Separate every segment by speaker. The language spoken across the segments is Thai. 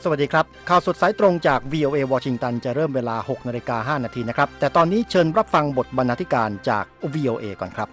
Speaker 1: สวัสดีครับข่าวสดสายตรงจาก VOA วอชิงตันจะเริ่มเวลา 6:05 น.นะครับแต่ตอนนี้เชิญรับฟังบทบรรณาธิการจาก VOA ก่อนครับ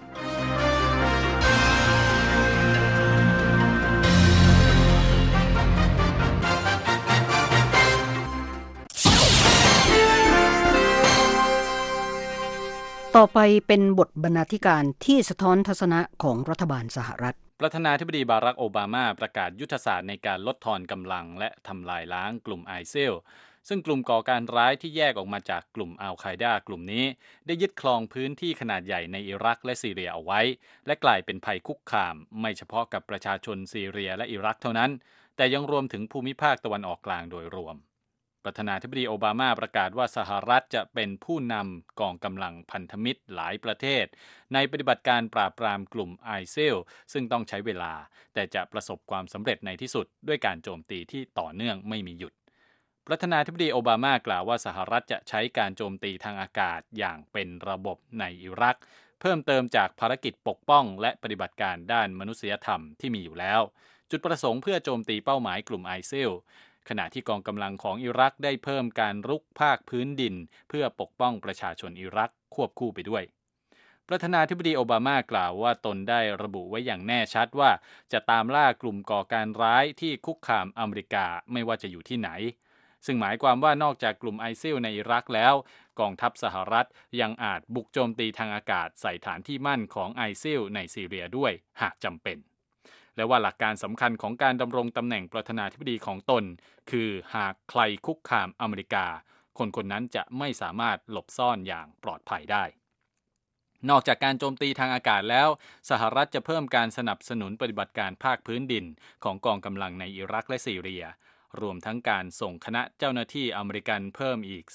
Speaker 2: ต่อไปเป็นบทบรรณาธิการที่สะท้อนทัศนะของรัฐบาลสหรัฐ
Speaker 3: ประธานาธิบดีบารักโอบามาประกาศยุทธศาสตร์ในการลดทอนกำลังและทำลายล้างกลุ่มไอซิลซึ่งกลุ่มก่อการร้ายที่แยกออกมาจากกลุ่มอัลไคดากลุ่มนี้ได้ยึดครองพื้นที่ขนาดใหญ่ในอิรักและซีเรียเอาไว้และกลายเป็นภัยคุกคามไม่เฉพาะกับประชาชนซีเรียและอิรักเท่านั้นแต่ยังรวมถึงภูมิภาคตะวันออกกลางโดยรวมประธานาธิบดีโอบามาประกาศว่าสหรัฐจะเป็นผู้นำกองกำลังพันธมิตรหลายประเทศในปฏิบัติการปราบปรามกลุ่มไอซิลซึ่งต้องใช้เวลาแต่จะประสบความสำเร็จในที่สุดด้วยการโจมตีที่ต่อเนื่องไม่มีหยุดประธานาธิบดีโอบามากล่าวว่าสหรัฐจะใช้การโจมตีทางอากาศอย่างเป็นระบบในอิรักเพิ่มเติมจากภารกิจปกป้องและปฏิบัติการด้านมนุษยธรรมที่มีอยู่แล้วจุดประสงค์เพื่อโจมตีเป้าหมายกลุ่มไอซิลขณะที่กองกำลังของอิรักได้เพิ่มการรุกภาคพื้นดินเพื่อปกป้องประชาชนอิรักควบคู่ไปด้วยประธานาธิบดีโอบามากล่าวว่าตนได้ระบุไว้อย่างแน่ชัดว่าจะตามล่ากลุ่มก่อการร้ายที่คุกคามอเมริกาไม่ว่าจะอยู่ที่ไหนซึ่งหมายความว่านอกจากกลุ่มไอซิลในอิรักแล้วกองทัพสหรัฐยังอาจบุกโจมตีทางอากาศใส่ฐานที่มั่นของไอซิลในซีเรียด้วยหากจำเป็นและว่าหลักการสำคัญของการดำรงตำแหน่งประธานาธิบดีของตนคือหากใครคุกคามอเมริกาคนนั้นจะไม่สามารถหลบซ่อนอย่างปลอดภัยได้นอกจากการโจมตีทางอากาศแล้วสหรัฐจะเพิ่มการสนับสนุนปฏิบัติการภาคพื้นดินของกองกำลังในอิรักและซีเรียรวมทั้งการส่งคณะเจ้าหน้าที่อเมริกันเพิ่มอีก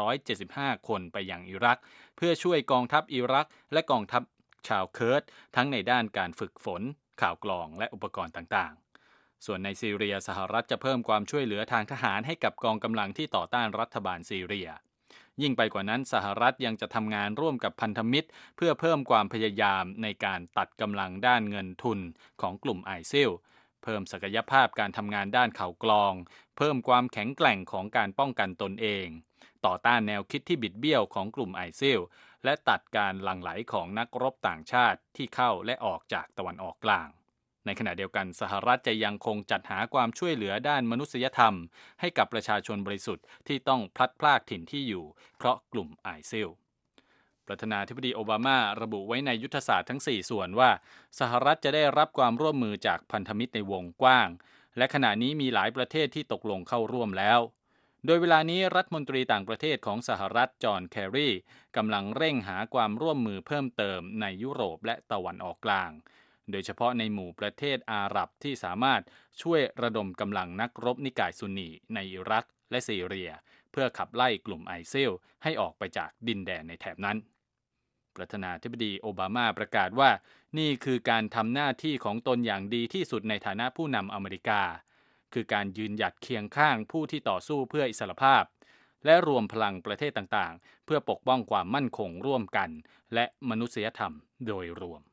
Speaker 3: 475คนไปยังอิรักเพื่อช่วยกองทัพอิรักและกองทัพชาวเคิร์ดทั้งในด้านการฝึกฝนข่าวกรองและอุปกรณ์ต่างๆส่วนในซีเรียสหรัฐจะเพิ่มความช่วยเหลือทางทหารให้กับกองกำลังที่ต่อต้านรัฐบาลซีเรียยิ่งไปกว่านั้นสหรัฐยังจะทำงานร่วมกับพันธมิตรเพื่อเพิ่มความพยายามในการตัดกำลังด้านเงินทุนของกลุ่มไอซิลเพิ่มศักยภาพการทำงานด้านข่าวกรองเพิ่มความแข็งแกร่งของการป้องกันตนเองต่อต้านแนวคิดที่บิดเบี้ยวของกลุ่มไอซิลและตัดการหลั่งไหลของนักรบต่างชาติที่เข้าและออกจากตะวันออกกลางในขณะเดียวกันสหรัฐจะยังคงจัดหาความช่วยเหลือด้านมนุษยธรรมให้กับประชาชนบริสุทธิ์ที่ต้องพลัดพรากถิ่นที่อยู่เพราะกลุ่มไอซิลประธานาธิบดีโอบามาระบุไว้ในยุทธศาสตร์ทั้ง4ส่วนว่าสหรัฐจะได้รับความร่วมมือจากพันธมิตรในวงกว้างและขณะนี้มีหลายประเทศที่ตกลงเข้าร่วมแล้วโดยเวลานี้รัฐมนตรีต่างประเทศของสหรัฐจอห์นแคร์รีกำลังเร่งหาความร่วมมือเพิ่มเติมในยุโรปและตะวันออกกลางโดยเฉพาะในหมู่ประเทศอาหรับที่สามารถช่วยระดมกำลังนักรบนิกายซุนนีในอิรักและซีเรียเพื่อขับไล่กลุ่มไอซิลให้ออกไปจากดินแดนในแถบนั้นประธานาธิบดีโอบามาประกาศว่านี่คือการทำหน้าที่ของตนอย่างดีที่สุดในฐานะผู้นำอเมริกาคือการยืนหยัดเคียงข้างผู้ที่ต่อสู้เพื่ออิสรภาพและรวมพลังประเทศต่างๆเพื่อปกป้องความมั่นคงร่วมกันและมนุษยธรรมโดยรวม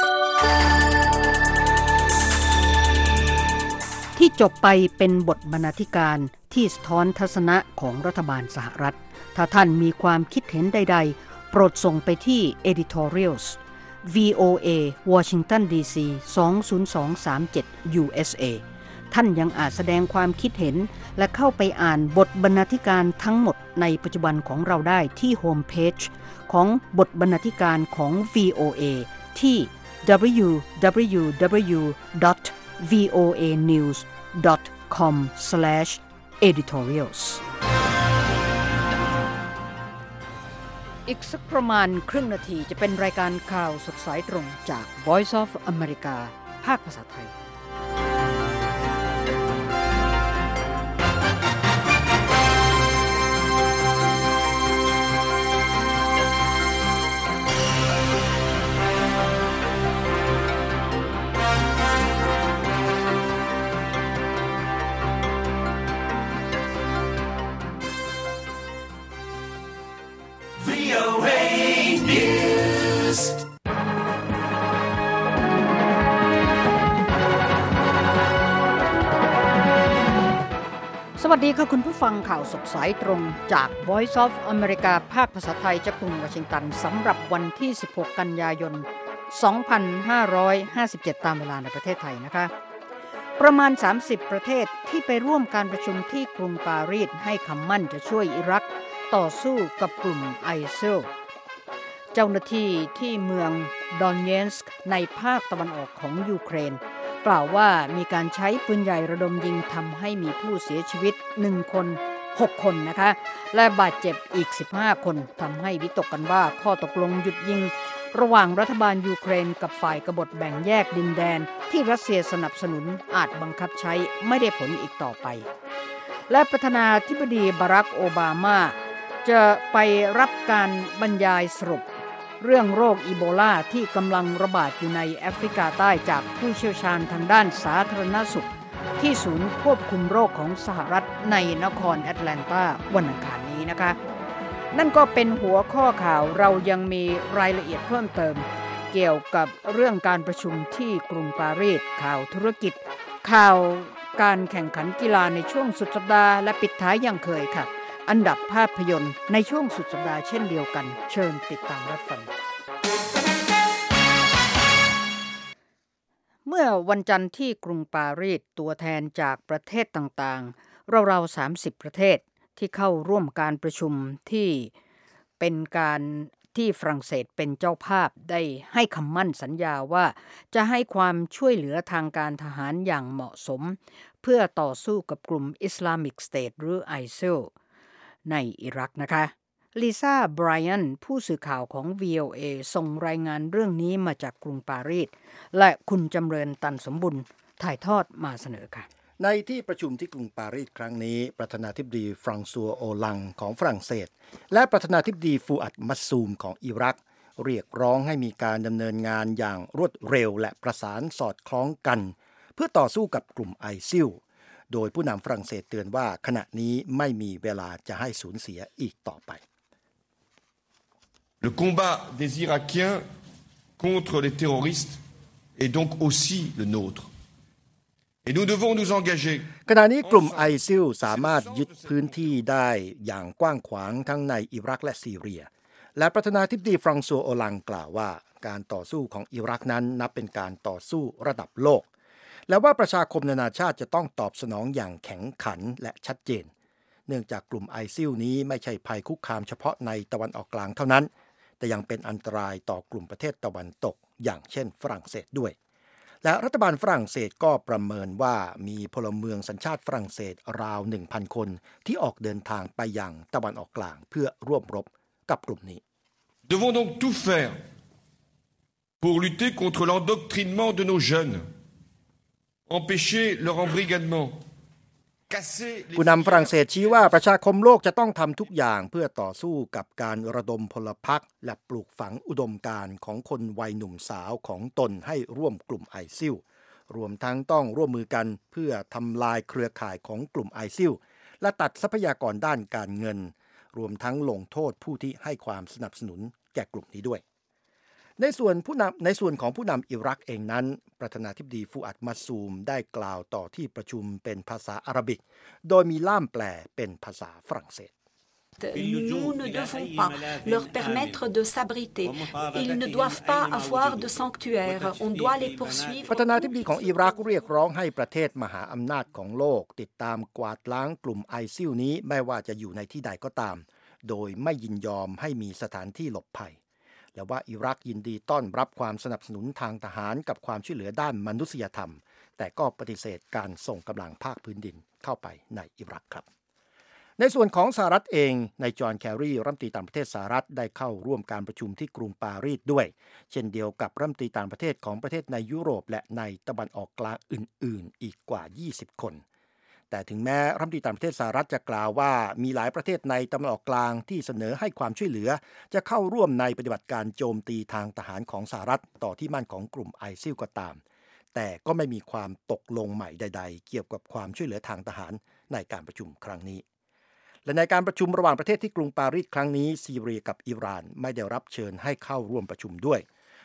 Speaker 2: ที่จบไปเป็นบทบรรณาธิการที่สะท้อนทัศนะของรัฐบาลสหรัฐถ้าท่านมีความคิดเห็นใดๆโปรดส่งไปที่ editorials VOA Washington DC 20237 USA ท่านยังอาจแสดงความคิดเห็นและเข้าไปอ่านบทบรรณาธิการทั้งหมดในปัจจุบันของเราได้ที่โฮมเพจของบทบรรณาธิการของ VOA ที่ www.voanews.com/editorials อีกสักประมาณครึ่งนาทีจะเป็นรายการข่าวสดสายตรงจาก Voice of America ภาคภาษาไทยสวัสดีค่ะคุณผู้ฟังข่าวสดสายตรงจาก Voice of America ภาคภาษาไทยจากกรุงวอชิงตันสำหรับวันที่16กันยายน2557ตามเวลาในประเทศไทยนะคะประมาณ30ประเทศที่ไปร่วมการประชุมที่กรุงปารีสให้คำมั่นจะช่วยอิรักต่อสู้กับกลุ่มไอซิลเจ้าหน้าที่ที่เมืองดอนเยนสก์ในภาคตะวันออกของยูเครนกล่าวว่ามีการใช้ปืนใหญ่ระดมยิงทำให้มีผู้เสียชีวิต1คน6คนนะคะและบาดเจ็บอีก15คนทำให้วิตกกันว่าข้อตกลงหยุดยิงระหว่างรัฐบาลยูเครนกับฝ่ายกบฏแบ่งแยกดินแดนที่รัสเซียสนับสนุนอาจบังคับใช้ไม่ได้ผลอีกต่อไปและประธานาธิบดีบารักโอบามาจะไปรับการบรรยายสรุปเรื่องโรคอีโบลาที่กำลังระบาดอยู่ในแอฟริกาใต้จากผู้เชี่ยวชาญทางด้านสาธารณสุขที่ศูนย์ควบคุมโรคของสหรัฐในนครแอตแลนตาวันอังคารนี้นะคะนั่นก็เป็นหัวข้อข่าวเรายังมีรายละเอียดเพิ่มเติมเกี่ยวกับเรื่องการประชุมที่กรุงปารีสข่าวธุรกิจข่าวการแข่งขันกีฬาในช่วงสุดสัปดาห์และปิดท้ายอย่างเคยค่ะอันดับภาพยนตร์ในช่วงสุดสัปดาห์เช่นเดียวกันเชิญติดตามรับฟังเมื่อวันจันทร์ที่กรุงปารีสตัวแทนจากประเทศต่างๆราวๆ30ประเทศที่เข้าร่วมการประชุมที่เป็นการที่ฝรั่งเศสเป็นเจ้าภาพได้ให้คำมั่นสัญญาว่าจะให้ความช่วยเหลือทางการทหารอย่างเหมาะสมเพื่อต่อสู้กับกลุ่ม Islamic State หรือ ISIL ในอิรักนะคะลิซ่าไบรอันผู้สื่อข่าวของ VOA ส่งรายงานเรื่องนี้มาจากกรุงปารีสและคุณจำเริญตันสมบุญถ่ายทอดมาเสนอค่ะ
Speaker 1: ในที่ประชุมที่กรุงปารีสครั้งนี้ประธานาธิบดีฟรังซัวโอลังของฝรั่งเศสและประธานาธิบดีฟูอัดมัสซูมของอิรักเรียกร้องให้มีการดำเนินงานอย่างรวดเร็วและประสานสอดคล้องกันเพื่อต่อสู้กับกลุ่มไอซิลโดยผู้นำฝรั่งเศสเตือนว่าขณะนี้ไม่มีเวลาจะให้สูญเสียอีกต่อไป
Speaker 4: Le combat des Irakiens contre les terroristes est donc aussi le nôtre.Et nous devons nous engager
Speaker 1: ขณะนี้กลุ่มไอซิลสามารถยึดพื้นที่ได้อย่างกว้างขวางทั้งในอิรักและซีเรียและประธานาธิบดีฟรังซัวโอลังกล่าวว่าการต่อสู้ของอิรักนั้นนับเป็นการต่อสู้ระดับโลกและว่าประชาคมนานาชาติจะต้องตอบสนองอย่างแข็งขันและชัดเจนเนื่องจากกลุ่มไอซิลนี้ไม่ใช่ภัยคุกคามเฉพาะในตะวันออกกลางเท่านั้นแต่ยังเป็นอันตรายต่อกลุ่มประเทศตะวันตกอย่างเช่นฝรั่งเศสด้วยและรัฐบาลฝรั่งเศสก็ประเมินว่ามีพลเมืองสัญชาติฝรั่งเศสราว 1,000 คนที่ออกเดินทางไปยังตะวันออกกลางเพื่อร่วมรบกับกลุ่มนี้
Speaker 4: Devons donc tout faire pour lutter contre l'endoctrinement de nos jeunes, empêcher leur embrigadement, casser les
Speaker 1: ผู้นำฝรั่งเศสชี้ว่าประชาคมโลกจะต้องทำทุกอย่างเพื่อต่อสู้กับการระดมพลพรรคและปลูกฝังอุดมการณ์ของคนวัยหนุ่มสาวของตนให้ร่วมกลุ่มไอซิลรวมทั้งต้องร่วมมือกันเพื่อทำลายเครือข่ายของกลุ่มไอซิลและตัดทรัพยากรด้านการเงินรวมทั้งลงโทษผู้ที่ให้ความสนับสนุนแก่กลุ่มนี้ด้วยในส่วนของผู้นำอิรักเองนั้นประธานาธิบดีฟูอัดมัสซูมได้กล่าวต่อที่ประชุมเป็นภาษาอาหรับิกโดยมีล่ามแปลเป็นภาษาฝรั่งเศส
Speaker 5: Nous ne devons pas leur permettre de s'abriter. Ils ne doivent pas avoir de sanctuaire. On doit les poursuivre.
Speaker 1: ประธานาธิบดีของอิรักเรียกร้องให้ประเทศมหาอำนาจของโลกติดตามกวาดล้างกลุ่มไอซิลนี้ไม่ว่าจะอยู่ในที่ใดก็ตามโดยไม่ยินยอมให้มีสถานที่หลบภัยและว่าอิรักยินดีต้อนรับความสนับสนุนทางทหารกับความช่วยเหลือด้านมนุษยธรรมแต่ก็ปฏิเสธการส่งกำลังภาคพื้นดินเข้าไปในอิรักครับในส่วนของสหรัฐเองนายจอห์นแคร์รีรัฐมนตรีต่างประเทศสหรัฐได้เข้าร่วมการประชุมที่กรุงปารีสด้วยเช่นเดียวกับรัฐมนตรีต่างประเทศของประเทศในยุโรปและในตะวันออกกลางอื่นๆอีกกว่า20คนแต่ถึงแม้รัฐมนตรีต่างประเทศสหรัฐจะกล่าวว่ามีหลายประเทศในตะวันออกกลางที่เสนอให้ความช่วยเหลือจะเข้าร่วมในปฏิบัติการโจมตีทางทหารของสหรัฐต่อที่มั่นของกลุ่มไอซิลก็ตามแต่ก็ไม่มีความตกลงใหม่ใดๆเกี่ยวกับความช่วยเหลือทางทหารในการประชุมครั้งนี้และในการประชุมระหว่างประเทศที่กรุงปารีสครั้งนี้ซีเรียกับอิหร่านไม่ได้รับเชิญให้เข้าร่วมประชุมด้วย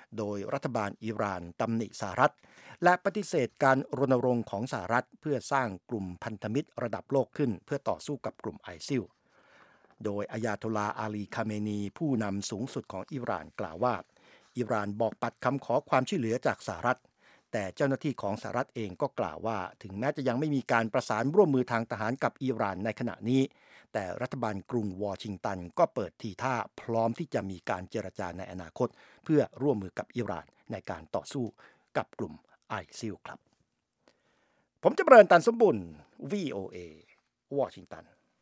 Speaker 1: โดยรัฐบาลอิหร่านตำหนิสหรัฐและปฏิเสธการรณรงค์ของสหรัฐเพื่อสร้างกลุ่มพันธมิตรระดับโลกขึ้นเพื่อต่อสู้กับกลุ่มไอซิลโดยอายาโตลาอาลีคาเมนีผู้นำสูงสุดของอิหร่านกล่าวว่าอิหร่านบอกปัดคำขอความช่วยเหลือจากสหรัฐแต่เจ้าหน้าที่ของสหรัฐเองก็กล่าวว่าถึงแม้จะยังไม่มีการประสานร่วมมือทางทหารกับอิหร่านในขณะนี้แต่รัฐบาลกรุงวอชิงตันก็เปิดทีท่าพร้อมที่จะมีการเจรจาในอนาคตเพื่อร่วมมือกับอิหร่านในการต่อสู้กับกลุ่มไอซิลครับผมจำเริญตันสมบุญ VOA วอชิงตัน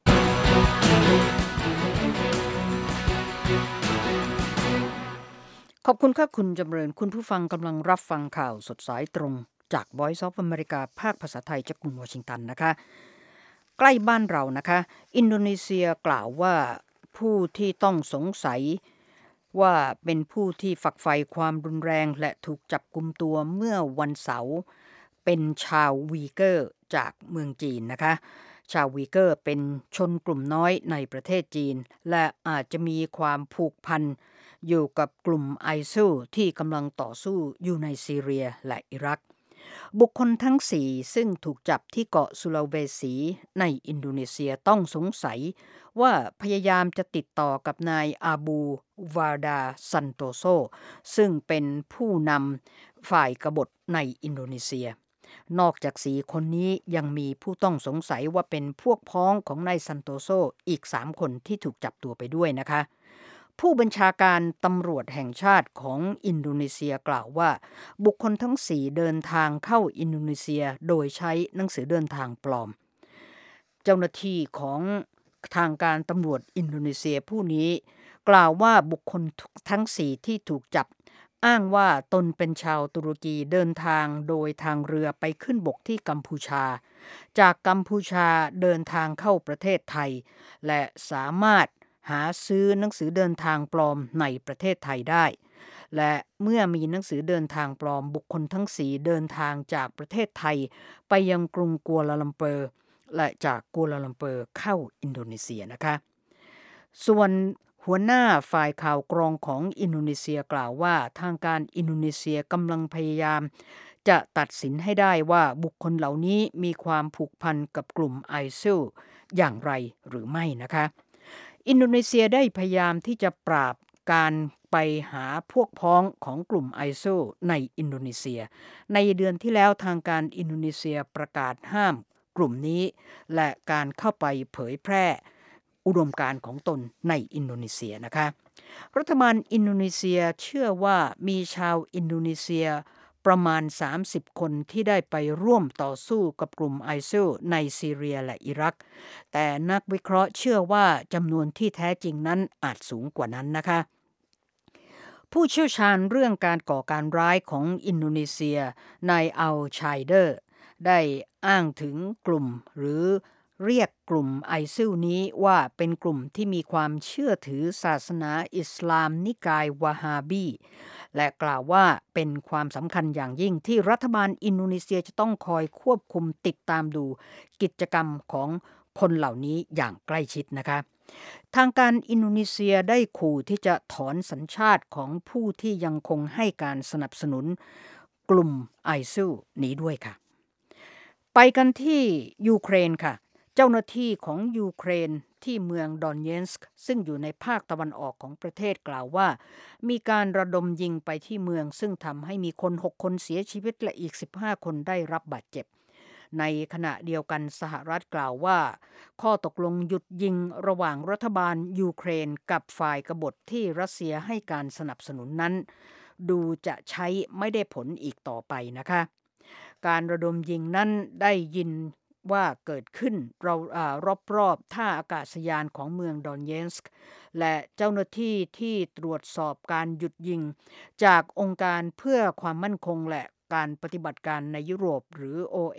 Speaker 2: ขอบคุณครับคุณจำเริญคุณผู้ฟังกำลังรับฟังข่าวสดสายตรงจาก Voice of America ภาคภาษาไทยจากกรุงวอชิงตันนะคะใกล้บ้านเรานะคะอินโดนีเซียกล่าวว่าผู้ที่ต้องสงสัยว่าเป็นผู้ที่ฝักใฝ่ความรุนแรงและถูกจับกุมตัวเมื่อวันเสาร์เป็นชาววีเกอร์จากเมืองจีนนะคะชาววีเกอร์เป็นชนกลุ่มน้อยในประเทศจีนและอาจจะมีความผูกพันอยู่กับกลุ่มไอซิลที่กำลังต่อสู้อยู่ในซีเรียและอิรักบุคคลทั้ง4ซึ่งถูกจับที่เกาะสุลาเวสีในอินโดนีเซียต้องสงสัยว่าพยายามจะติดต่อกับนายอาบูวาดาซันโตโซซึ่งเป็นผู้นำฝ่ายกบฏในอินโดนีเซียนอกจาก4คนนี้ยังมีผู้ต้องสงสัยว่าเป็นพวกพ้องของนายซันโตโซอีก3คนที่ถูกจับตัวไปด้วยนะคะผู้บัญชาการตำรวจแห่งชาติของอินโดนีเซียกล่าวว่าบุคคลทั้ง4เดินทางเข้าอินโดนีเซียโดยใช้หนังสือเดินทางปลอมเจ้าหน้าที่ของทางการตำรวจอินโดนีเซียผู้นี้กล่าวว่าบุคคลทั้ง4ที่ถูกจับอ้างว่าตนเป็นชาวตุรกีเดินทางโดยทางเรือไปขึ้นบกที่กัมพูชาจากกัมพูชาเดินทางเข้าประเทศไทยและสามารถหาซื้อหนังสือเดินทางปลอมในประเทศไทยได้และเมื่อมีหนังสือเดินทางปลอมบุคคลทั้ง4เดินทางจากประเทศไทยไปยังกรุงกัวลาลัมเปอร์และจากกัวลาลัมเปอร์เข้าอินโดนีเซียนะคะส่วนหัวหน้าฝ่ายข่าวกรองของอินโดนีเซียกล่าวว่าทางการอินโดนีเซียกำลังพยายามจะตัดสินให้ได้ว่าบุคคลเหล่านี้มีความผูกพันกับกลุ่มไอซิลอย่างไรหรือไม่นะคะอินโดนีเซียได้พยายามที่จะปราบการไปหาพวกพ้องของกลุ่มไอซิลในอินโดนีเซียในเดือนที่แล้วทางการอินโดนีเซียประกาศห้ามกลุ่มนี้และการเข้าไปเผยแพร่อุดมการณ์ของตนในอินโดนีเซียนะคะรัฐบาลอินโดนีเซียเชื่อว่ามีชาวอินโดนีเซียประมาณ30คนที่ได้ไปร่วมต่อสู้กับกลุ่มไอซิลในซีเรียและอิรักแต่นักวิเคราะห์เชื่อว่าจำนวนที่แท้จริงนั้นอาจสูงกว่านั้นนะคะผู้เชี่ยวชาญเรื่องการก่อการร้ายของอินโดนีเซียนายอัลชัยเดอร์ได้อ้างถึงกลุ่มหรือเรียกกลุ่มไอซิลนี้ว่าเป็นกลุ่มที่มีความเชื่อถือศาสนาอิสลามนิกายวะฮาบีและกล่าวว่าเป็นความสำคัญอย่างยิ่งที่รัฐบาลอินโดนีเซียจะต้องคอยควบคุมติดตามดูกิจกรรมของคนเหล่านี้อย่างใกล้ชิดนะคะทางการอินโดนีเซียได้ขู่ที่จะถอนสัญชาติของผู้ที่ยังคงให้การสนับสนุนกลุ่มไอซิลนี้ด้วยค่ะไปกันที่ยูเครนค่ะเจ้าหน้าที่ของยูเครนที่เมืองดอนเยนสก์ซึ่งอยู่ในภาคตะวันออกของประเทศกล่าวว่ามีการระดมยิงไปที่เมืองซึ่งทำให้มีคน6คนเสียชีวิตและอีก15คนได้รับบาดเจ็บในขณะเดียวกันสหรัฐกล่าวว่าข้อตกลงหยุดยิงระหว่างรัฐบาลยูเครนกับฝ่ายกบฏที่รัสเซียให้การสนับสนุนนั้นดูจะใช้ไม่ได้ผลอีกต่อไปนะคะการระดมยิงนั้นได้ยินว่าเกิดขึ้นรอบท่าอากาศยานของเมืองดอนเยนสก์และเจ้าหน้าที่ที่ตรวจสอบการหยุดยิงจากองค์การเพื่อความมั่นคงและการปฏิบัติการในยุโรปหรือ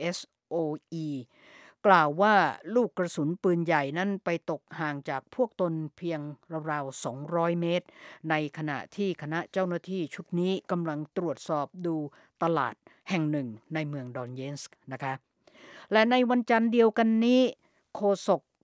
Speaker 2: OSCE กล่าวว่าลูกกระสุนปืนใหญ่นั้นไปตกห่างจากพวกตนเพียงราวๆ200 เมตรในขณะที่คณะเจ้าหน้าที่ชุดนี้กำลังตรวจสอบดูตลาดแห่งหนึ่งในเมืองดอนเยนสก์นะคะและในวันจันทร์เดียวกันนี้โฆษก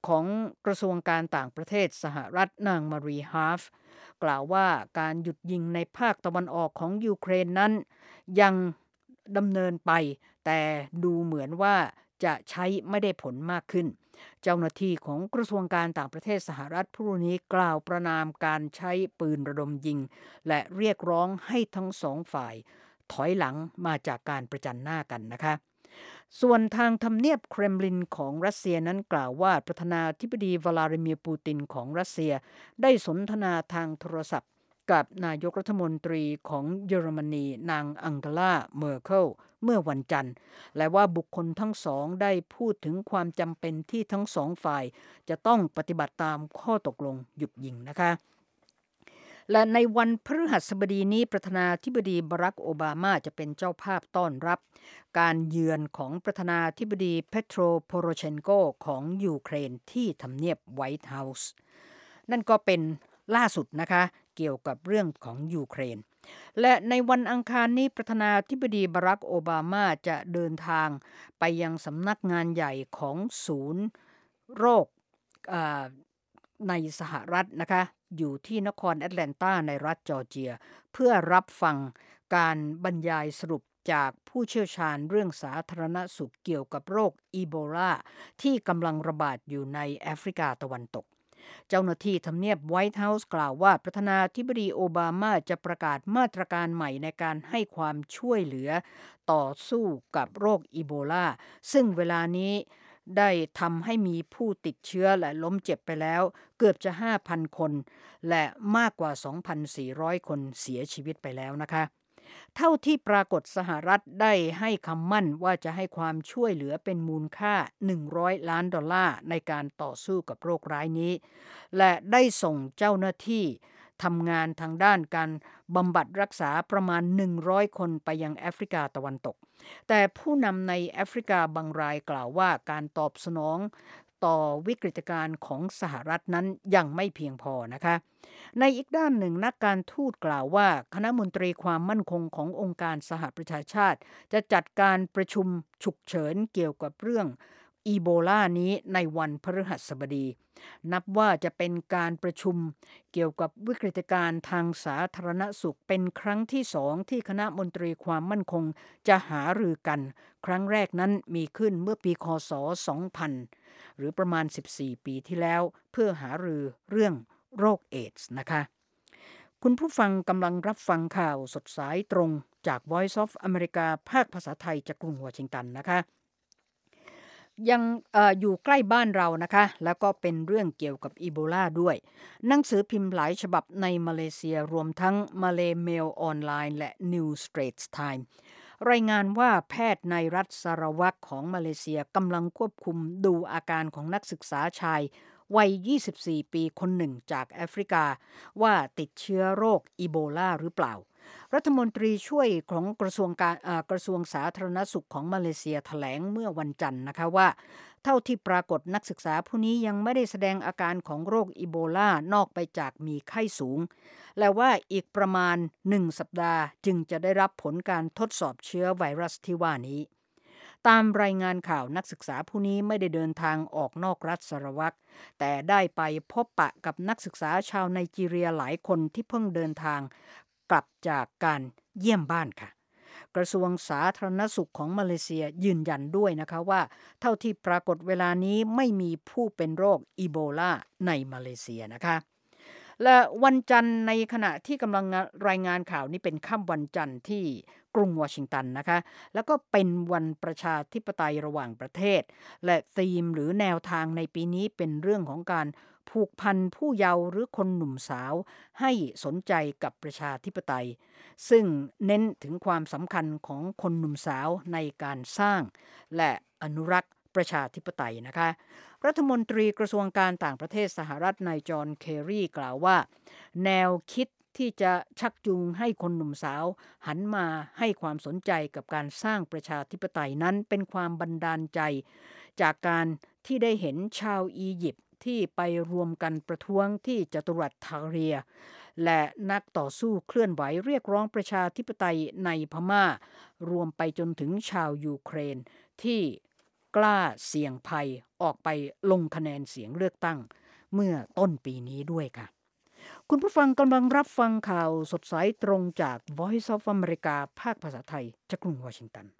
Speaker 2: ของกระทรวงการต่างประเทศสหรัฐนางมารีฮาร์ฟกล่าวว่าการหยุดยิงในภาคตะวันออกของยูเครนนั้นยังดำเนินไปแต่ดูเหมือนว่าจะใช้ไม่ได้ผลมากขึ้นเจ้าหน้าที่ของกระทรวงการต่างประเทศสหรัฐพรุ่งนี้กล่าวประณามการใช้ปืนระดมยิงและเรียกร้องให้ทั้งสองฝ่ายถอยหลังมาจากการประจันหน้ากันนะคะส่วนทางทำเนียบเครมลินของรัสเซียนั้นกล่าวว่าประธานาธิบดีวลาดิเมียร์ปูตินของรัสเซียได้สนทนาทางโทรศัพท์กับนายกรัฐมนตรีของเยอรมนีนางอังเกลาเมอร์เคิลเมื่อวันจันทร์และว่าบุคคลทั้งสองได้พูดถึงความจำเป็นที่ทั้งสองฝ่ายจะต้องปฏิบัติตามข้อตกลงหยุดยิงนะคะและในวันพฤหัสบดีนี้ประธานาธิบดีบารักโอบามาจะเป็นเจ้าภาพต้อนรับการเยือนของประธานาธิบดีเปโตรโพโรเชนโกของยูเครนที่ทำเนียบไวท์เฮาส์นั่นก็เป็นล่าสุดนะคะเกี่ยวกับเรื่องของยูเครนและในวันอังคารนี้ประธานาธิบดีบารักโอบามาจะเดินทางไปยังสำนักงานใหญ่ของศูนย์โรคในสหรัฐนะคะอยู่ที่นครแอตแลนตาในรัฐจอร์เจียเพื่อรับฟังการบรรยายสรุปจากผู้เชี่ยวชาญเรื่องสาธารณสุขเกี่ยวกับโรคอีโบลาที่กำลังระบาดอยู่ในแอฟริกาตะวันตกเจ้าหน้าที่ทำเนียบไวท์เฮาส์กล่าวว่าประธานาธิบดีโอบามาจะประกาศมาตรการใหม่ในการให้ความช่วยเหลือต่อสู้กับโรคอีโบลาซึ่งเวลานี้ได้ทำให้มีผู้ติดเชื้อและล้มเจ็บไปแล้วเกือบจะ 5,000 คนและมากกว่า 2,400 คนเสียชีวิตไปแล้วนะคะเท่าที่ปรากฏสหรัฐได้ให้คำมั่นว่าจะให้ความช่วยเหลือเป็นมูลค่า$100 ล้านในการต่อสู้กับโรคร้ายนี้และได้ส่งเจ้าหน้าที่ทำงานทางด้านการบำบัดรักษาประมาณ100คนไปยังแอฟริกาตะวันตกแต่ผู้นำในแอฟริกาบางรายกล่าวว่าการตอบสนองต่อวิกฤตการณ์ของสหรัฐนั้นยังไม่เพียงพอนะคะในอีกด้านหนึ่งนักการทูตกล่าวว่าคณะมนตรีความมั่นคงขององค์การสหประชาชาติจะจัดการประชุมฉุกเฉินเกี่ยวกับเรื่องอีโบลานี้ในวันพฤหัสบดีนับว่าจะเป็นการประชุมเกี่ยวกับวิกฤตการณ์ทางสาธารณสุขเป็นครั้งที่2ที่คณะมนตรีความมั่นคงจะหารือกันครั้งแรกนั้นมีขึ้นเมื่อปีค.ศ. 2000หรือประมาณ14ปีที่แล้วเพื่อหารือเรื่องโรคเอดส์นะคะคุณผู้ฟังกำลังรับฟังข่าวสดสายตรงจาก Voice of America ภาคภาษาไทยจากกรุงวอชิงตันนะคะยังอยู่ใกล้บ้านเรานะคะแล้วก็เป็นเรื่องเกี่ยวกับอีโบลาด้วยหนังสือพิมพ์หลายฉบับในมาเลเซียรวมทั้ง Malay Mail Online และ New Straits Times รายงานว่าแพทย์ในรัฐซาราวัคของมาเลเซียกำลังควบคุมดูอาการของนักศึกษาชายวัย24ปีคนหนึ่งจากแอฟริกาว่าติดเชื้อโรคอีโบลาหรือเปล่ารัฐมนตรีช่วยของกระทรวงสาธารณสุขของมาเลเซียแถลงเมื่อวันจันทร์นะคะว่าเท่าที่ปรากฏนักศึกษาผู้นี้ยังไม่ได้แสดงอาการของโรคอีโบลานอกไปจากมีไข้สูงและว่าอีกประมาณ1สัปดาห์จึงจะได้รับผลการทดสอบเชื้อไวรัสที่ว่านี้ตามรายงานข่าวนักศึกษาผู้นี้ไม่ได้เดินทางออกนอกรัฐสารวัตรแต่ได้ไปพบปะกับนักศึกษาชาวไนจีเรียหลายคนที่เพิ่งเดินทางกลับจากการเยี่ยมบ้านค่ะกระทรวงสาธารณสุขของมาเลเซียยืนยันด้วยนะคะว่าเท่าที่ปรากฏเวลานี้ไม่มีผู้เป็นโรคอีโบลาในมาเลเซียนะคะและวันจันทร์ในขณะที่กำลังรายงานข่าวนี้เป็นค่ำวันจันทร์ที่กรุงวอชิงตันนะคะแล้วก็เป็นวันประชาธิปไตยระหว่างประเทศและธีมหรือแนวทางในปีนี้เป็นเรื่องของการผูกพันผู้เยาว์หรือคนหนุ่มสาวให้สนใจกับประชาธิปไตยซึ่งเน้นถึงความสำคัญของคนหนุ่มสาวในการสร้างและอนุรักษ์ประชาธิปไตยนะคะรัฐมนตรีกระทรวงการต่างประเทศสหรัฐนายจอห์นเคอรีกล่าวว่าแนวคิดที่จะชักจูงให้คนหนุ่มสาวหันมาให้ความสนใจกับการสร้างประชาธิปไตยนั้นเป็นความบันดาลใจจากการที่ได้เห็นชาวอียิปต์ที่ไปรวมกันประท้วงที่จัตุรัสทาเรียและนักต่อสู้เคลื่อนไหวเรียกร้องประชาธิปไตยในพม่ารวมไปจนถึงชาวยูเครนที่กล้าเสี่ยงภัยออกไปลงคะแนนเสียงเลือกตั้งเมื่อต้นปีนี้ด้วยค่ะคุณผู้ฟังกำลังรับฟังข่าวสดใสตรงจาก Voice of America ภาคภาษาไทยจากกรุงวอชิงตัน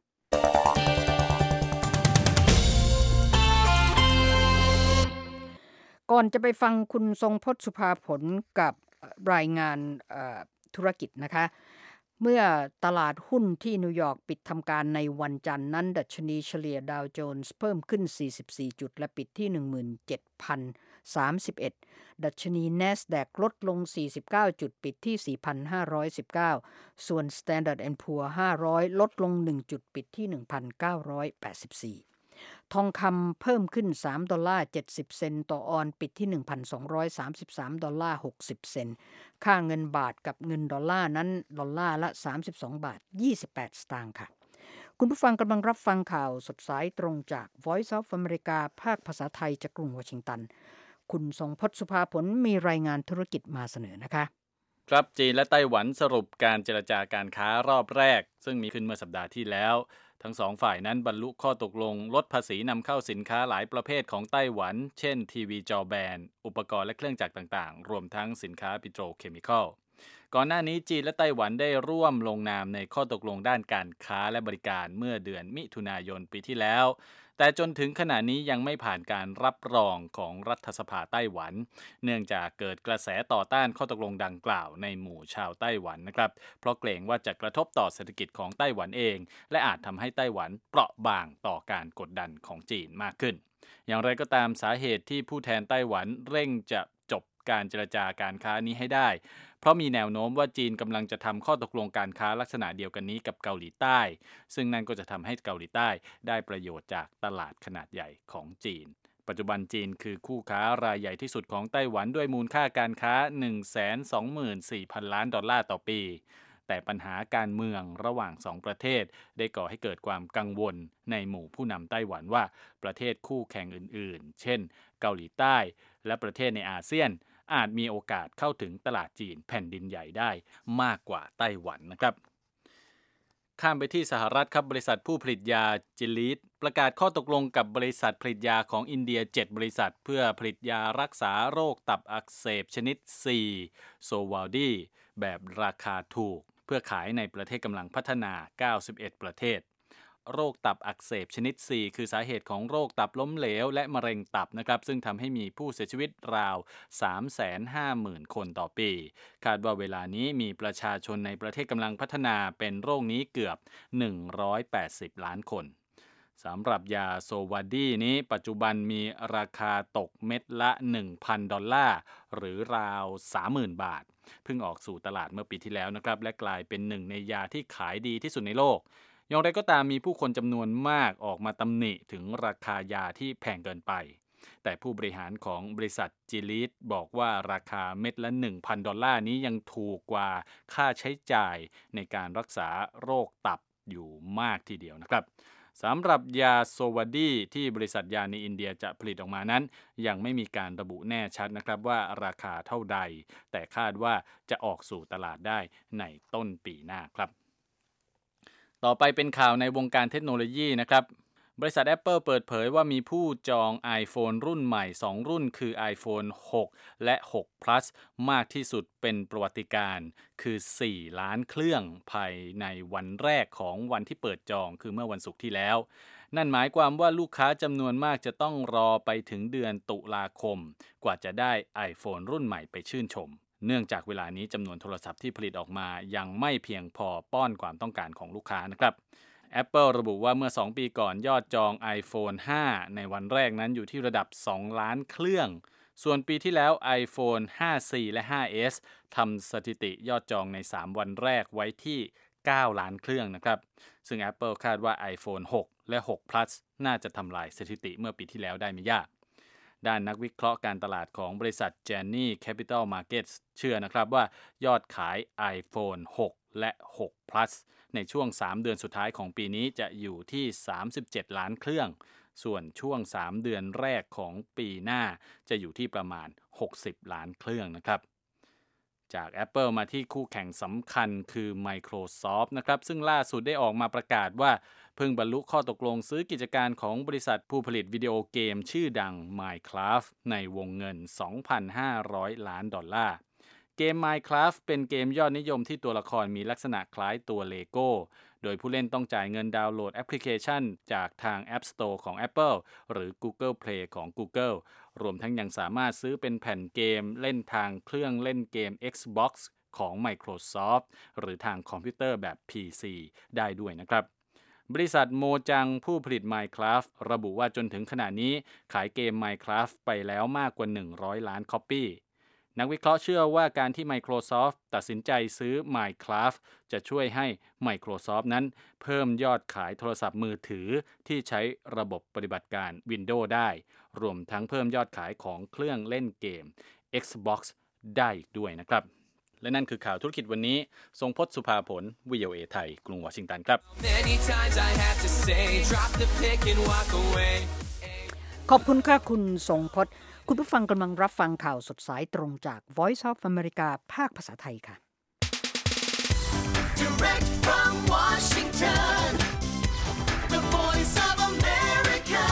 Speaker 2: ก่อนจะไปฟังคุณทรงพจน์สุภาผลกับรายงานธุรกิจนะคะเมื่อตลาดหุ้นที่นิวยอร์กปิดทำการในวันจันทร์นั้นดัชนีเฉลี่ยดาวโจนส์เพิ่มขึ้น44จุดและปิดที่ 17,031 ดัชนี NASDAQ ลดลง49จุดปิดที่ 4,519 ส่วน Standard & Poor 500ลดลง1จุดปิดที่ 1,984ทองคำเพิ่มขึ้น$3.70 ต่อออนซ์ปิดที่ $1,233.60 ค่าเงินบาทกับเงินดอลลาร์นั้นดอลลาร์ละ$32.28 สตางค์ค่ะคุณผู้ฟังกำลังรับฟังข่าวสดสายตรงจาก Voice of America ภาคภาษาไทยจากกรุงวอชิงตันคุณทรงพจน์สุภาผลมีรายงานธุรกิจมาเสนอนะคะ
Speaker 3: ครับจีนและไต้หวันสรุปการเจรจาการค้ารอบแรกซึ่งมีขึ้นเมื่อสัปดาห์ที่แล้วทั้งสองฝ่ายนั้นบรรลุข้อตกลงลดภาษีนำเข้าสินค้าหลายประเภทของไต้หวันเช่นทีวีจอแบนอุปกรณ์และเครื่องจักรต่างๆรวมทั้งสินค้าปิโตรเคมีคอลก่อนหน้านี้จีนและไต้หวันได้ร่วมลงนามในข้อตกลงด้านการค้าและบริการเมื่อเดือนมิถุนายนปีที่แล้วแต่จนถึงขณะนี้ยังไม่ผ่านการรับรองของรัฐสภาไต้หวันเนื่องจากเกิดกระแสต่อต้านข้อตกลงดังกล่าวในหมู่ชาวไต้หวันนะครับเพราะเกรงว่าจะกระทบต่อเศรษฐกิจของไต้หวันเองและอาจทำให้ไต้หวันเปราะบางต่อการกดดันของจีนมากขึ้นอย่างไรก็ตามสาเหตุที่ผู้แทนไต้หวันเร่งจะจบการเจรจาการค้านี้ให้ได้เพราะมีแนวโน้มว่าจีนกำลังจะทำข้อตกลงการค้าลักษณะเดียวกันนี้กับเกาหลีใต้ซึ่งนั่นก็จะทำให้เกาหลีใต้ได้ประโยชน์จากตลาดขนาดใหญ่ของจีนปัจจุบันจีนคือคู่ค้ารายใหญ่ที่สุดของไต้หวันด้วยมูลค่าการค้า 124,000 ล้านดอลลาร์ต่อปีแต่ปัญหาการเมืองระหว่างสองประเทศได้ก่อให้เกิดความกังวลในหมู่ผู้นำไต้หวันว่าประเทศคู่แข่งอื่นๆเช่นเกาหลีใต้และประเทศในอาเซียนอาจมีโอกาสเข้าถึงตลาดจีนแผ่นดินใหญ่ได้มากกว่าไต้หวันนะครับข้ามไปที่สหรัฐครับบริษัทผู้ผลิตยาจิลีดประกาศข้อตกลงกับบริษัทผลิตยาของอินเดีย7บริษัทเพื่อผลิตยารักษาโรคตับอักเสบชนิด C โซวาลดีแบบราคาถูกเพื่อขายในประเทศกำลังพัฒนา91ประเทศโรคตับอักเสบชนิด C คือสาเหตุของโรคตับล้มเหลวและมะเร็งตับนะครับซึ่งทำให้มีผู้เสียชีวิตราว 350,000 คนต่อปีคาดว่าเวลานี้มีประชาชนในประเทศกำลังพัฒนาเป็นโรคนี้เกือบ180ล้านคนสำหรับยาโซวาดีนี้ปัจจุบันมีราคาตกเม็ดละ $1,000 หรือราว 30,000 บาทเพิ่งออกสู่ตลาดเมื่อปีที่แล้วนะครับและกลายเป็นหนึ่งในยาที่ขายดีที่สุดในโลกอย่างไรก็ตามมีผู้คนจำนวนมากออกมาตำหนิถึงราคายาที่แพงเกินไปแต่ผู้บริหารของบริษัทจิลีดบอกว่าราคาเม็ดละ $1,000 นี้ยังถูกกว่าค่าใช้จ่ายในการรักษาโรคตับอยู่มากทีเดียวนะครับสำหรับยาโซวาดีที่บริษัทยาในอินเดียจะผลิตออกมานั้นยังไม่มีการระบุแน่ชัดนะครับว่าราคาเท่าใดแต่คาดว่าจะออกสู่ตลาดได้ในต้นปีหน้าครับต่อไปเป็นข่าวในวงการเทคโนโลยีนะครับบริษัท Apple เปิดเผยว่ามีผู้จอง iPhone รุ่นใหม่2รุ่นคือ iPhone 6 และ 6 Plus มากที่สุดเป็นประวัติการณ์คือ4ล้านเครื่องภายในวันแรกของวันที่เปิดจองคือเมื่อวันศุกร์ที่แล้วนั่นหมายความว่าลูกค้าจำนวนมากจะต้องรอไปถึงเดือนตุลาคมกว่าจะได้ iPhone รุ่นใหม่ไปชื่นชมเนื่องจากเวลานี้จำนวนโทรศัพท์ที่ผลิตออกมายังไม่เพียงพอป้อนความต้องการของลูกค้านะครับ Apple ระบุว่าเมื่อ2ปีก่อนยอดจอง iPhone 5 ในวันแรกนั้นอยู่ที่ระดับ2ล้านเครื่องส่วนปีที่แล้ว iPhone 5C และ 5S ทำสถิติยอดจองใน3วันแรกไว้ที่9ล้านเครื่องนะครับซึ่ง Apple คาดว่า iPhone 6 และ 6 Plus น่าจะทำลายสถิติเมื่อปีที่แล้วได้ไม่ยากด้านนักวิเคราะห์การตลาดของบริษัท Janney Capital Markets เชื่อนะครับว่ายอดขาย iPhone 6 และ 6 Plus ในช่วง3เดือนสุดท้ายของปีนี้จะอยู่ที่37ล้านเครื่องส่วนช่วง3เดือนแรกของปีหน้าจะอยู่ที่ประมาณ60ล้านเครื่องนะครับจาก Apple มาที่คู่แข่งสำคัญคือ Microsoft นะครับซึ่งล่าสุดได้ออกมาประกาศว่าเพิ่งบรรลุข้อตกลงซื้อกิจการของบริษัทผู้ผลิตวิดีโอเกมชื่อดัง Minecraft ในวงเงิน $2,500 ล้านเกม Minecraft เป็นเกมยอดนิยมที่ตัวละครมีลักษณะคล้ายตัวเลโก้โดยผู้เล่นต้องจ่ายเงินดาวน์โหลดแอปพลิเคชันจากทาง App Store ของ Apple หรือ Google Play ของ Google รวมทั้งยังสามารถซื้อเป็นแผ่นเกมเล่นทางเครื่องเล่นเกม Xbox ของ Microsoft หรือทางคอมพิวเตอร์แบบ PC ได้ด้วยนะครับบริษัทโมจังผู้ผลิต Minecraft ระบุว่าจนถึงขณะนี้ขายเกม Minecraft ไปแล้วมากกว่า100 ล้านคอปปี้นักวิเคราะห์เชื่อว่าการที่ Microsoft ตัดสินใจซื้อ Minecraft จะช่วยให้ Microsoft นั้นเพิ่มยอดขายโทรศัพท์มือถือที่ใช้ระบบปฏิบัติการ Windows ได้รวมทั้งเพิ่มยอดขายของเครื่องเล่นเกม Xbox ได้ด้วยนะครับและนั่นคือข่าวธุรกิจวันนี้ทรงพจน์สุภาผล VOA ไทยกรุงวอชิงตันครับ
Speaker 2: ขอบคุณค่ะคุณทรงพจน์คุณผู้ฟังกำลังรับฟังข่าวสดสายตรงจาก Voice of America ภาคภาษาไทยค่ะ
Speaker 6: Direct from Washington, the Voice of America,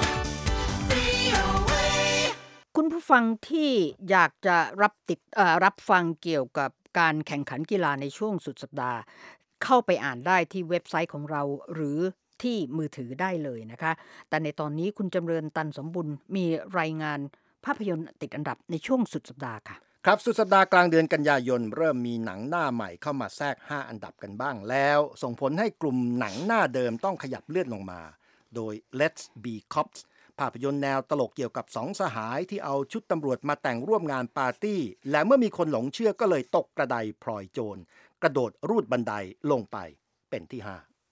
Speaker 6: VOA.
Speaker 2: คุณผู้ฟังที่อยากจะรับฟังเกี่ยวกับการแข่งขันกีฬาในช่วงสุดสัปดาห์เข้าไปอ่านได้ที่เว็บไซต์ของเราหรือที่มือถือได้เลยนะคะแต่ในตอนนี้คุณจำเริญตันสมบุญมีรายงานภาพยนตร์ติดอันดับในช่วงสุดสัปดาห์ค่ะ
Speaker 1: ครับสุดสัปดาห์กลางเดือนกันยายนเริ่มมีหนังหน้าใหม่เข้ามาแทรก5อันดับกันบ้างแล้วส่งผลให้กลุ่มหนังหน้าเดิมต้องขยับเลื่อนลงมาโดย Let's Be Cops ภาพยนตร์แนวตลกเกี่ยวกับ2สหายที่เอาชุดตำรวจมาแต่งร่วมงานปาร์ตี้และเมื่อมีคนหลงเชื่อก็เลยตกกระไดพลอยโจรกระโดดรูดบันไดลงไปเป็นที่5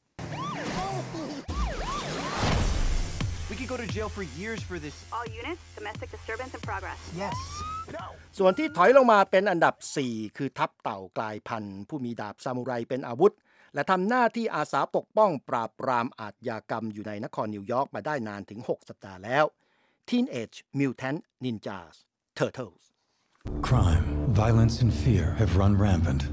Speaker 7: We could go to jail for years for this.
Speaker 8: All units, domestic disturbance in progress.
Speaker 7: Yes.
Speaker 1: ส่วนที่ถอยลงมาเป็นอันดับ4คือทัพเต่ากลายพันธุ์ผู้มีดาบซามูไรเป็นอาวุธและทำหน้าที่อาสาปกป้องปราบปรามอาชญากรรมอยู่ในนครนิวยอร์กมาได้นานถึง6สัปดาห์แล้ว Teenage Mutant Ninja Turtles
Speaker 9: Crime, violence and fear have run rampant.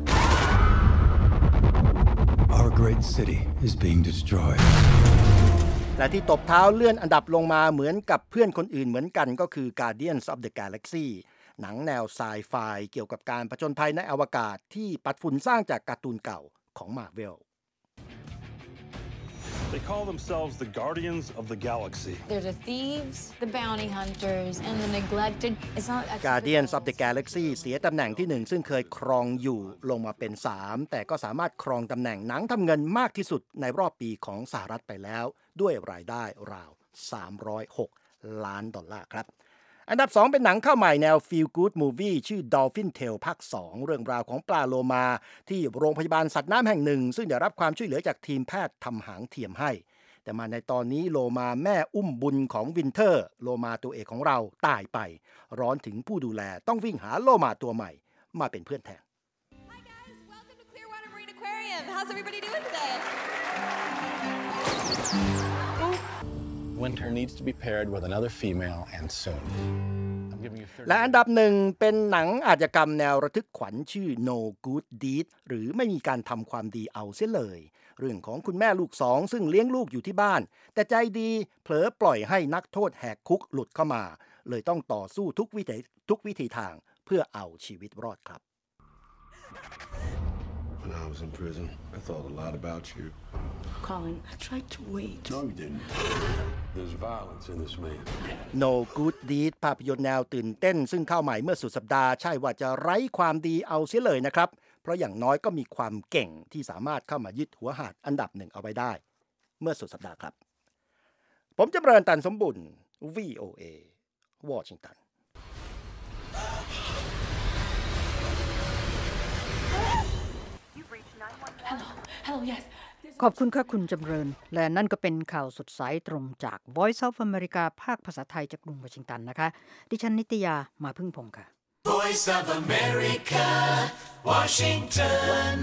Speaker 9: Our great city is being destroyed.
Speaker 1: และที่ตบเท้าเลื่อนอันดับลงมาเหมือนกับเพื่อนคนอื่นเหมือนกันก็คือ Guardians of the Galaxy หนังแนวไซไฟเกี่ยวกับการผจญภัยในอวกาศที่ปัดฝุ่นสร้างจากการ์ตูนเก่าของ Marvel
Speaker 10: They call themselves the Guardians of the Galaxy.
Speaker 11: They're the thieves, the bounty hunters, and the neglected. It's not
Speaker 1: Guardians of the Galaxy เสียตำแหน่งที่1ซึ่งเคยครองอยู่ลงมาเป็น3แต่ก็สามารถครองตำแหน่งหนังทำเงินมากที่สุดในรอบปีของสหรัฐไปแล้วด้วยรายได้ราว$306 ล้านครับอันดับ2เป็นหนังเข้าใหม่แนว Feel Good Movie ชื่อ Dolphin Tale ภาค 2 เรื่องราวของปลาโลมาที่โรงพยาบาลสัตว์น้ำแห่งหนึ่งซึ่งได้รับความช่วยเหลือจากทีมแพทย์ทำหางเทียมให้แต่มาในตอนนี้โลมาแม่อุ้มบุญของวินเทอร์โลมาตัวเอกของเราตายไปร้อนถึงผู้ดูแลต้องวิ่งหาโลมาตัวใหม่มาเป็นเพื่อนแทน
Speaker 12: Hi guys, welcome to Clearwater Marine Aquarium. How's everybody doing today?
Speaker 13: Winter needs to be paired with another female and soon.
Speaker 1: และอันดับหนึ่งเป็นหนังอาชญากรรมแนวระทึกขวัญชื่อ No Good Deed หรือไม่มีการทำความดีเอาเสียเลยเรื่องของคุณแม่ลูก2ซึ่งเลี้ยงลูกอยู่ที่บ้านแต่ใจดีเผลอปล่อยให้นักโทษแหกคุกหลุดเข้ามาเลยต้องต่อสู้ทุกวิธีทางเพื่อเอาชีวิตรอดครับ
Speaker 14: When I was in prison, I thought a lot about you.
Speaker 11: Colin, I tried to wait.
Speaker 14: No, you didn't. There's violence in this man.
Speaker 1: No Good Deed ภาพยนตร์แนวตื่นเต้นซึ่งเข้าใหม่เมื่อสุดสัปดาห์ใช่ว่าจะไร้ความดีเอาเสียเลยนะครับเพราะอย่างน้อยก็มีความเก่งที่สามารถเข้ามายึดหัวหาดอันดับ1เอาไว้ได้เมื่อสุดสัปดาห์ครับผมจำเริญตันสมบุญ VOA วอชิงตัน
Speaker 2: ขอบคุณค่ะคุณจำเริญและนั่นก็เป็นข่าวสดสายตรงจาก Voice of America ภาคภาษาไทยจากกรุงวอชิงตันนะคะดิฉันนิตยามาพึ่งพงศ์ค่ะ
Speaker 6: Voice of America, Washington.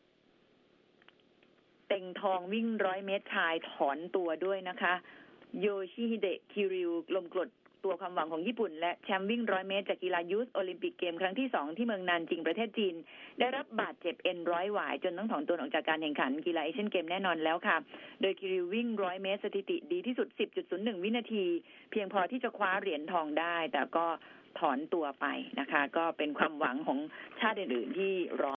Speaker 15: เต็งทองวิ่ง100 เมตรชายถอนตัวด้วยนะคะโยชิฮิเดะคิริวลมกรดตัวความหวังของญี่ปุ่นและแชมป์วิ่ง100 เมตรจากกีฬายูธโอลิมปิกเกมครั้งที่2ที่เมืองนานจิงประเทศจีนได้รับบาดเจ็บเอ็นร้อยหวายจนต้องถอนตัวออกจากการแข่งขันกีฬาเอเชียนเกมแน่นอนแล้วค่ะโดยคิริววิ่ง100 เมตรสถิติดีที่สุด 10.01 วินาทีเพียงพอที่จะคว้าเหรียญทองได้แต่ก็ถอนตัวไปนะคะก็เป็นความหวังของชาติอื่นๆที่รอ